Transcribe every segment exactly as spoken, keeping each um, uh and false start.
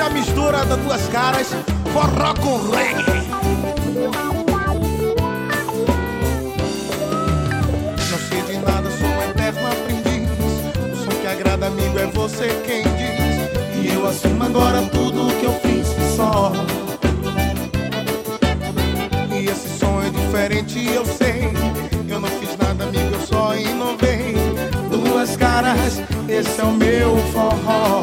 a mistura das duas caras, forró com reggae. Não sei de nada, sou um eterno aprendiz. O som que agrada, amigo, é você quem diz. E eu assumo agora tudo que eu fiz só. E esse som é diferente, eu sei. Eu não fiz nada, amigo, eu só inovei. Duas caras, esse é o meu forró.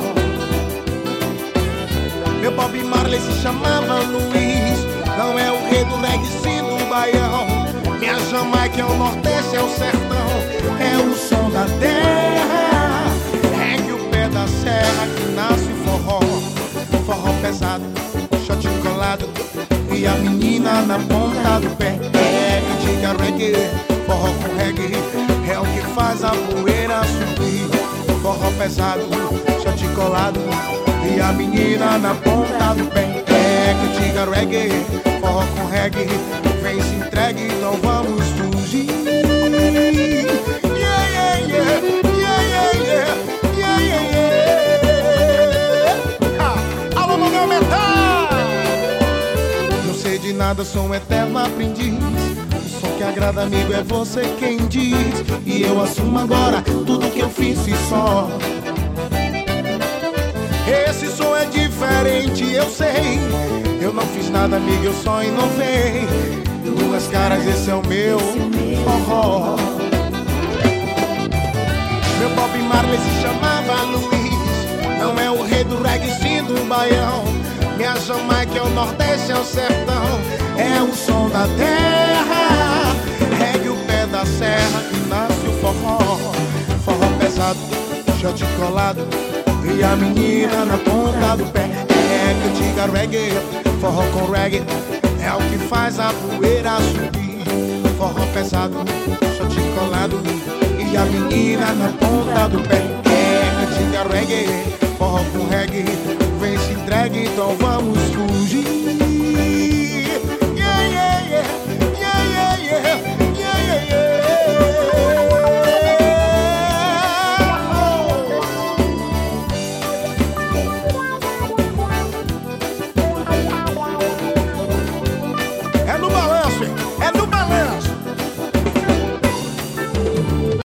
Meu Bob Marley se chamava Luiz. Não é o rei do reggae, sim do baião. Minha Jamaica é o Nordeste, é o sertão. É o som da terra. Reggae o pé da serra que nasce o forró. Forró pesado, shot colado. E a menina na ponta do pé. É que diga reggae, forró com reggae. É o que faz a poeira subir. Forró pesado, shot colado. E a menina na ponta do pé. É que diga reggae, forró com reggae. Vem se entregue, então vamos fugir. Yeah, yeah, yeah, yeah, yeah, yeah, yeah, yeah. Ah, alô, meu metal! Não sei de nada, sou um eterno aprendiz. O som que agrada, amigo, é você quem diz. E eu assumo agora tudo que eu fiz e só. Esse som é diferente, eu sei. Eu não fiz nada, amigo, eu só inovei. Duas caras, esse é o meu forró. Meu Bob Marley se chamava Luiz. Não é o rei do reggae, sim do baião. Minha Jamaica é o Nordeste, é o sertão. É o som da terra. Reggae o pé da serra que nasce o forró. Forró pesado, shot colado. E a menina na ponta do pé. É que diga reggae, forró com reggae. É o que faz a poeira subir. Forró pesado, shot colado. E a menina na ponta do pé. É que diga reggae, forró com reggae. Vem se entregue, então vamos fugir.